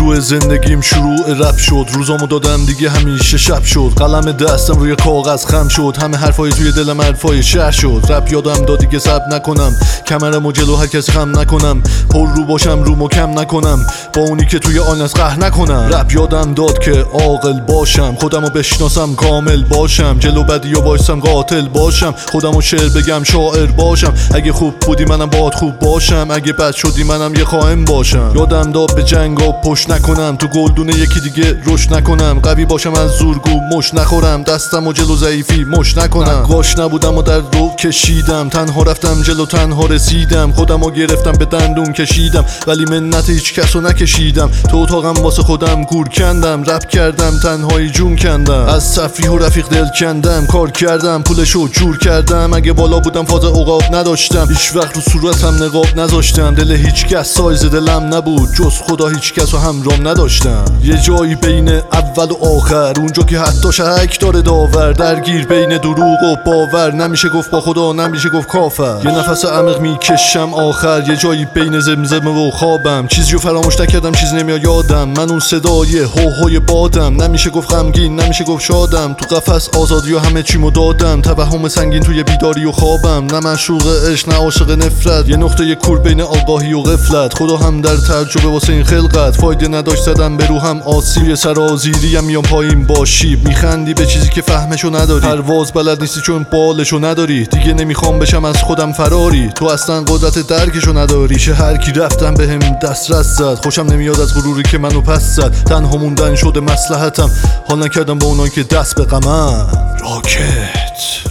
شروع زندگیم شروع رپ شد، روزامو دادم دیگه همیشه شب شد، قلم دستم روی کاغذ خم شد، همه حرفای توی دلم حرفای شهر شد. رپ یادم داد دیگه صبر نکنم، کمرمو جلو هر کسی خم نکنم، پر رو باشم رومو کم نکنم، با اونی که توی آن از قهر نکنم. رپ یادم داد که عاقل باشم، خودمو بشناسم کامل باشم، جلو بدیو وایسم قاتل باشم، خودمو شعر بگم شاعر باشم، اگه خوب بودی منم باهات خوب باشم، اگه بد شدی منم یه خائن باشم. یادم داد به جنگا پشت نکنم، تو گلدونه یکی دیگه رشد نکنم، قوی باشم از زورگو مش نخورم، دستم و جلو ضعیفی مش نکنم. نقاش نبودم و در رو کشیدم، تنها رفتم جلو تنها رسیدم، خودمو گرفتم به دندون کشیدم، ولی منت هیچ کسو نکشیدم، تو اتاقم واسه خودم گور کندم، رپ کردم تنهایی جون کندم، از تفریح و رفیق دل کندم، کار کردم پولشو جور کردم، اگه بالا بودم فاز عقاب نداشتم، هیچ وقت رو صورتم نقاب نذاشتم، دل هیچ کس سایز دلم نبود، جز خدا هیچ کس و همرام نداشتم. یه جایی بین اول و آخر، اونجا که حتی شک داره داور، درگیر بین دروغ و باور، نمیشه گفت با خدا نمیشه گفت کافر. یه نفس عمیق میکشم آخر، یه جایی بین زمزمه و خوابم، چیزی رو فراموش نکردم چیزی نمیاد یادم، من اون صدای هوهای بادم، نمیشه گفت غمگین نمیشه گفت شادم، تو قفس آزادی و همه چیمو دادم، توهم سنگین توی بیداری و خوابم، نه معشوق عشق نه عاشق نفرت، یه نقطه کور بین آگاهی و غفلت، خدا هم در تجربه واسه این خلقت، فایده نداشت زدم به روحم آسیب، سرازیریم میام پایین با شیب، میخندی به چیزی که فهمشو نداری، پرواز بلد نیستی چون بالشو نداری، دیگه نمیخوام بشم از خودم فراری، تو اصلا قدرت درکشو نداری، چه هر کی رفتم بهم دسترس زد، خوشم نمیاد از غروری که منو پس زد، تنها موندن شده مصلحتم، حال نکردم با اونایی که دست به غمن. راکت